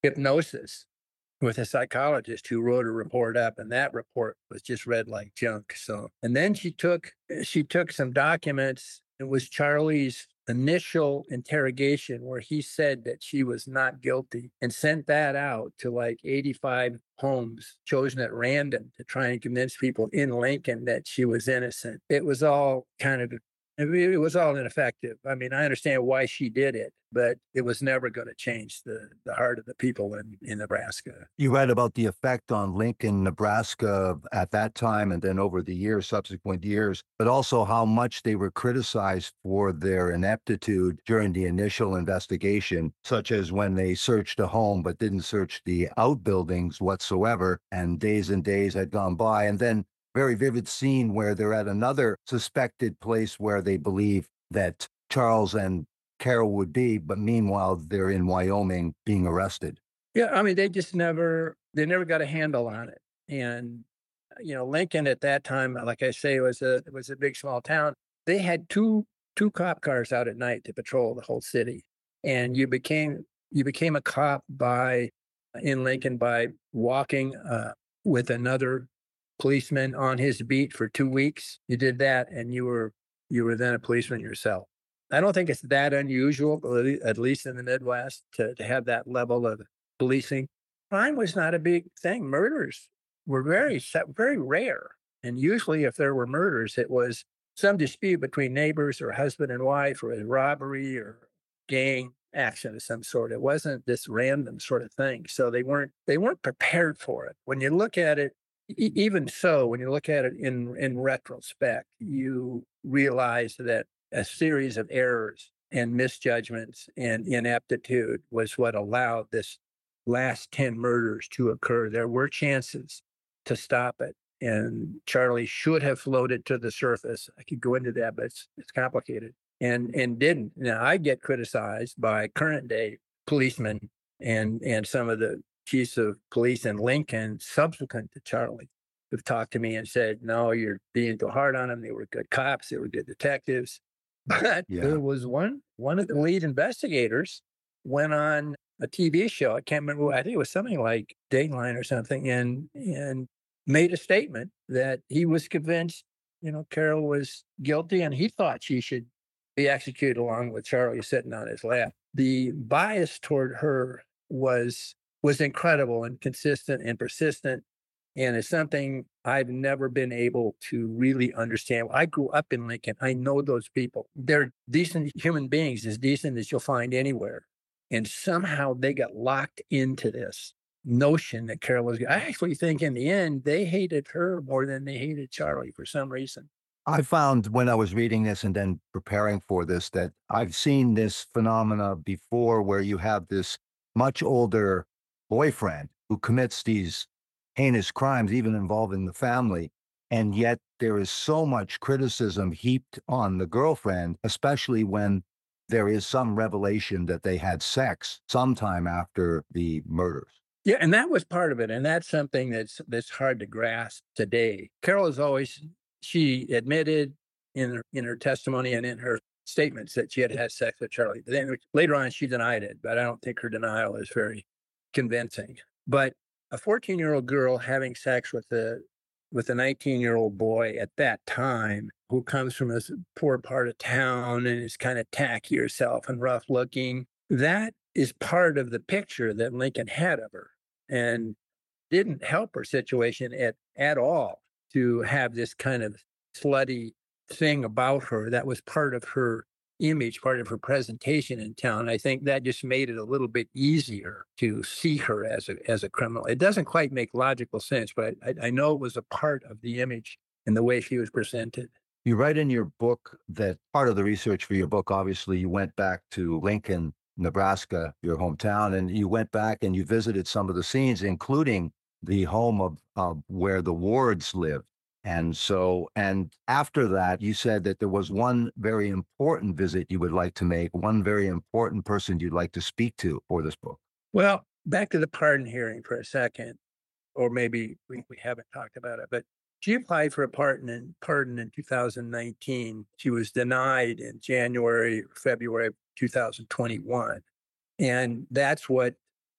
hypnosis with a psychologist who wrote a report up, and that report was just read like junk. So, and then she took she took some documents. It was Charlie's initial interrogation where he said that she was not guilty, and sent that out to like eighty-five homes chosen at random to try and convince people in Lincoln that she was innocent. It was all kind of I mean, it was all ineffective. I mean, I understand why she did it, but it was never going to change the, the heart of the people in, in Nebraska. You read about the effect on Lincoln, Nebraska at that time and then over the years, subsequent years, but also how much they were criticized for their ineptitude during the initial investigation, such as when they searched a home but didn't search the outbuildings whatsoever, and days and days had gone by. And then very vivid scene where they're at another suspected place where they believe that Charles and Carol would be, but meanwhile, they're in Wyoming being arrested. Yeah, I mean, they just never, they never got a handle on it. And, you know, Lincoln at that time, like I say, was a was a big, small town. They had two two cop cars out at night to patrol the whole city. And you became you became a cop by, in Lincoln, by walking uh, with another policeman on his beat for two weeks. You did that, and you were you were then a policeman yourself. I don't think it's that unusual, at least in the Midwest, to, to have that level of policing. Crime was not a big thing. Murders were very, very rare. And usually if there were murders, it was some dispute between neighbors or husband and wife, or a robbery or gang action of some sort. It wasn't this random sort of thing. So they weren't they weren't prepared for it. When you look at it, even so, when you look at it in, in retrospect, you realize that a series of errors and misjudgments and ineptitude was what allowed this last ten murders to occur. There were chances to stop it, and Charlie should have floated to the surface. I could go into that, but it's, it's complicated, and and didn't. Now, I get criticized by current day policemen and and some of the chiefs of police in Lincoln subsequent to Charlie who've talked to me and said, no, you're being too hard on them. They were good cops. They were good detectives. But yeah. There was one, one of the lead investigators went on a T V show. I can't remember. I think it was something like Dateline or something, and and made a statement that he was convinced, you know, Carol was guilty, and he thought she should be executed along with Charlie sitting on his lap. The bias toward her was was incredible and consistent and persistent. And it's something I've never been able to really understand. I grew up in Lincoln. I know those people. They're decent human beings, as decent as you'll find anywhere. And somehow they got locked into this notion that Carol was, I actually think in the end, they hated her more than they hated Charlie for some reason. I found when I was reading this and then preparing for this that I've seen this phenomena before, where you have this much older boyfriend who commits these heinous crimes, even involving the family. And yet there is so much criticism heaped on the girlfriend, especially when there is some revelation that they had sex sometime after the murders. Yeah, and that was part of it. And that's something that's that's hard to grasp today. Carol is always, she admitted in her, in her testimony and in her statements that she had had sex with Charlie. But then later on, she denied it, but I don't think her denial is very convincing. But a fourteen-year-old girl having sex with a with a nineteen-year-old boy at that time, who comes from a poor part of town and is kind of tacky herself and rough looking, that is part of the picture that Lincoln had of her, and didn't help her situation at, at all to have this kind of slutty thing about her. That was part of her image, part of her presentation in town. I think that just made it a little bit easier to see her as a as a criminal. It doesn't quite make logical sense, but I, I know it was a part of the image and the way she was presented. You write in your book that part of the research for your book, obviously, you went back to Lincoln, Nebraska, your hometown, and you went back and you visited some of the scenes, including the home of uh, where the Wards lived. And so, and after that, you said that there was one very important visit you would like to make, one very important person you'd like to speak to for this book. Well, back to the pardon hearing for a second, or maybe we, we haven't talked about it, but she applied for a pardon in, pardon in two thousand nineteen. She was denied in January, February of two thousand twenty-one. And that's what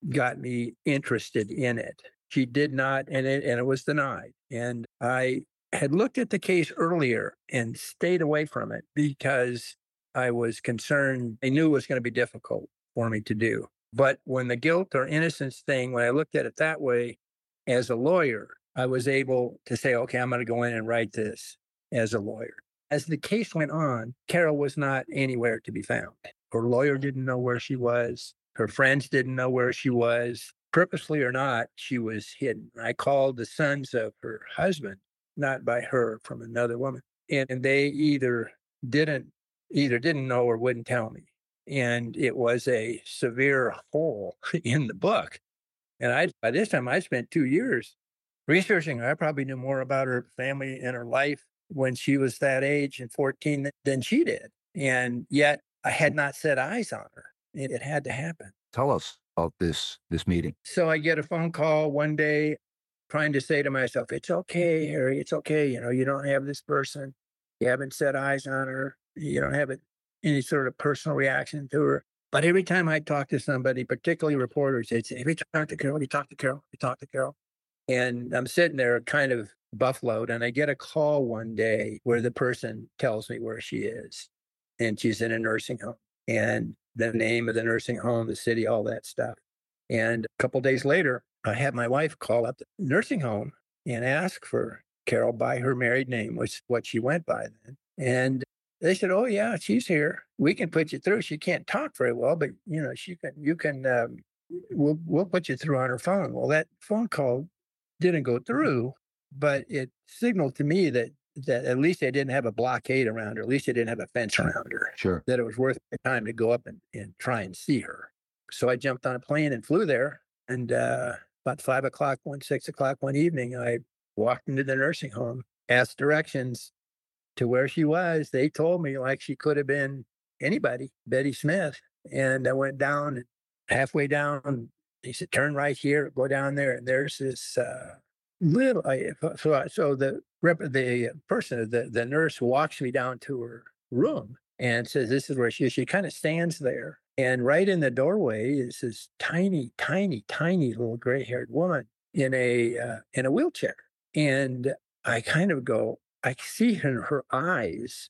got me interested in it. She did not, and it, and it was denied. And I had looked at the case earlier and stayed away from it because I was concerned. I knew it was going to be difficult for me to do. But when the guilt or innocence thing, when I looked at it that way, as a lawyer, I was able to say, okay, I'm going to go in and write this as a lawyer. As the case went on, Carol was not anywhere to be found. Her lawyer didn't know where she was. Her friends didn't know where she was. Purposely or not, she was hidden. I called the sons of her husband, not by her, from another woman. And, and they either didn't, either didn't know or wouldn't tell me. And it was a severe hole in the book. And I, by this time, I spent two years researching her. I probably knew more about her family and her life when she was that age and fourteen than she did. And yet I had not set eyes on her. It, it had to happen. Tell us about this, this meeting. So I get a phone call one day trying to say to myself, it's okay, Harry, it's okay. You know, you don't have this person. You haven't set eyes on her. You don't have it, any sort of personal reaction to her. But every time I talk to somebody, particularly reporters, it's every time I talk to Carol, you talk to Carol, you talk to Carol. And I'm sitting there kind of buffaloed, and I get a call one day where the person tells me where she is. And she's in a nursing home. And the name of the nursing home, the city, all that stuff. And a couple of days later, I had my wife call up the nursing home and ask for Carol by her married name, which is what she went by then. And they said, oh, yeah, she's here. We can put you through. She can't talk very well, but, you know, she can, you can, um, we'll, we'll put you through on her phone. Well, that phone call didn't go through, but it signaled to me that, that at least they didn't have a blockade around her. At least they didn't have a fence around her. Sure. That it was worth my time to go up and, and try and see her. So I jumped on a plane and flew there. And uh, about five o'clock, one, six o'clock one evening, I walked into the nursing home, asked directions to where she was. They told me like she could have been anybody, Betty Smith. And I went down, and halfway down, he said, turn right here, go down there. And there's this uh, little, I, so, so the rep, the person, the, the nurse walks me down to her room and says, this is where she is. She kind of stands there. And right in the doorway is this tiny, tiny, tiny little gray-haired woman in a uh, in a wheelchair. And I kind of go, I see in her eyes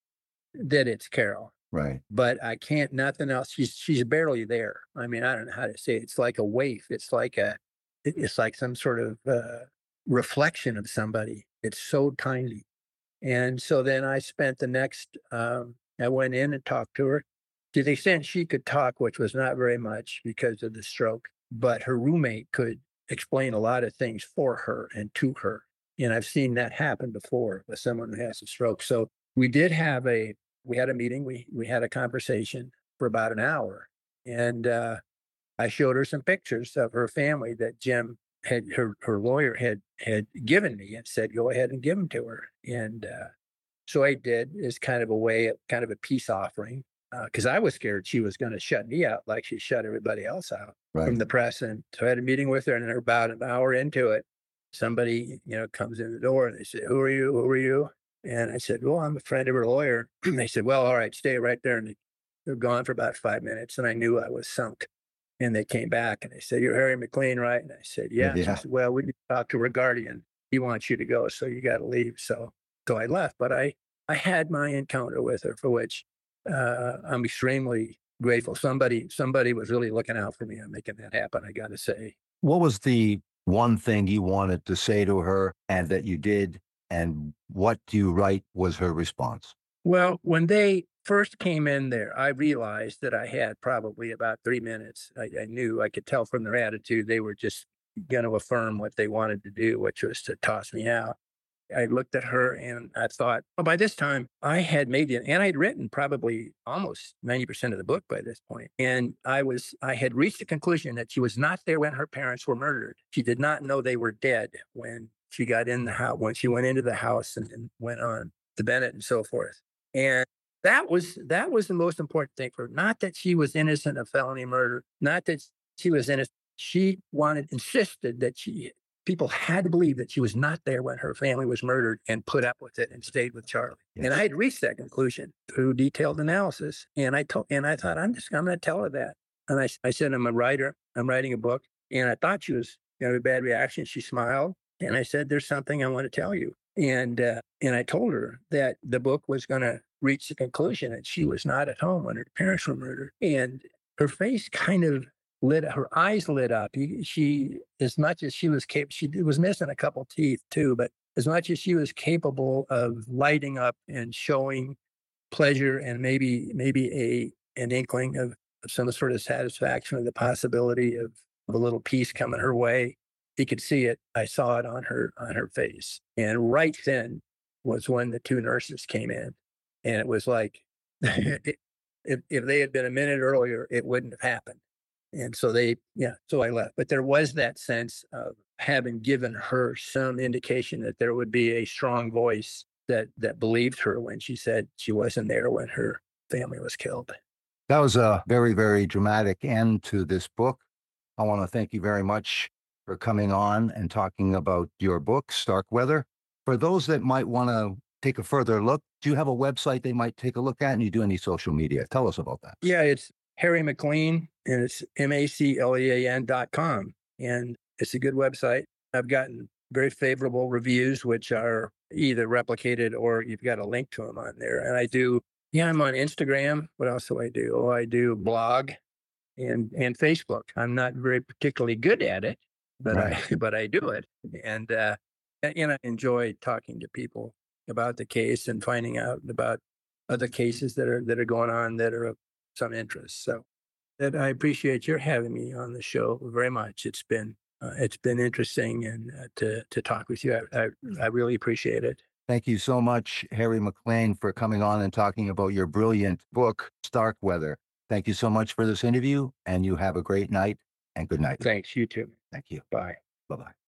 that it's Carol. Right. But I can't, nothing else. She's she's barely there. I mean, I don't know how to say it. It's like a waif. It's like a, it's like some sort of uh, reflection of somebody. It's so tiny. And so then I spent the next, um, I went in and talked to her. To the extent she could talk, which was not very much because of the stroke, but her roommate could explain a lot of things for her and to her. And I've seen that happen before with someone who has a stroke. So we did have a, we had a meeting, we we had a conversation for about an hour. And uh, I showed her some pictures of her family that Jim had, her, her lawyer had, had given me and said, go ahead and give them to her. And uh, so I did, as kind of a way, kind of a peace offering. Because uh, I was scared she was going to shut me out like she shut everybody else out right. from the press. And so I had a meeting with her, and about an hour into it, somebody, you know, comes in the door and they said, who are you? Who are you? And I said, well, I'm a friend of her lawyer. And they said, well, all right, stay right there. And they were gone for about five minutes. And I knew I was sunk. And they came back and they said, you're Harry McLean, right? And I said, yeah. yeah. She said, well, we need to talk to her guardian. He wants you to go, so you got to leave. So, so I left. But I, I had my encounter with her, for which Uh, I'm extremely grateful. Somebody, somebody was really looking out for me on making that happen, I got to say. What was the one thing you wanted to say to her and that you did? And what do you write was her response? Well, when they first came in there, I realized that I had probably about three minutes. I, I knew, I could tell from their attitude, they were just going to affirm what they wanted to do, which was to toss me out. I looked at her and I thought, well, by this time I had made it, and I'd written probably almost ninety percent of the book by this point. And I was, I had reached the conclusion that she was not there when her parents were murdered. She did not know they were dead when she got in the house, when she went into the house and, and went on to Bennett and so forth. And that was, that was the most important thing for her. Not that she was innocent of felony murder, not that she was innocent. She wanted, insisted that she, people had to believe that she was not there when her family was murdered and put up with it and stayed with Charlie. Yes. And I had reached that conclusion through detailed analysis. And I told, and I thought, I'm just, I'm going to tell her that. And I, I said, I'm a writer. I'm writing a book. And I thought she was going to have a bad reaction. She smiled. And I said, there's something I want to tell you. And uh, and I told her that the book was going to reach the conclusion that she was not at home when her parents were murdered. And her face kind of lit, her eyes lit up. She, as much as she was capable, she was missing a couple teeth too, but as much as she was capable of lighting up and showing pleasure and maybe maybe a an inkling of, of some sort of satisfaction of the possibility of, of a little piece coming her way, you could see it. I saw it on her on her face. And right then was when the two nurses came in. And it was like, if, if they had been a minute earlier, it wouldn't have happened. And so they, yeah, so I left. But there was that sense of having given her some indication that there would be a strong voice that that believed her when she said she wasn't there when her family was killed. That was a very, very dramatic end to this book. I want to thank you very much for coming on and talking about your book, Starkweather. For those that might want to take a further look, do you have a website they might take a look at, and you do any social media? Tell us about that. Yeah, it's Harry MacLean, and it's M A C L E A N dot com. And it's a good website. I've gotten very favorable reviews, which are either replicated or you've got a link to them on there. And I do, yeah, I'm on Instagram. What else do I do? Oh, I do blog and, and Facebook. I'm not very particularly good at it, but right. I but I do it. And, uh, and I enjoy talking to people about the case and finding out about other cases that are that are going on that are of some interest. So that I appreciate your having me on the show very much. It's been uh, it's been interesting and uh, to to talk with you. I, I I really appreciate it. Thank you so much, Harry MacLean, for coming on and talking about your brilliant book, Starkweather. Thank you so much for this interview, and you have a great night and good night. Thanks. You too. Thank you. Bye. Bye-bye.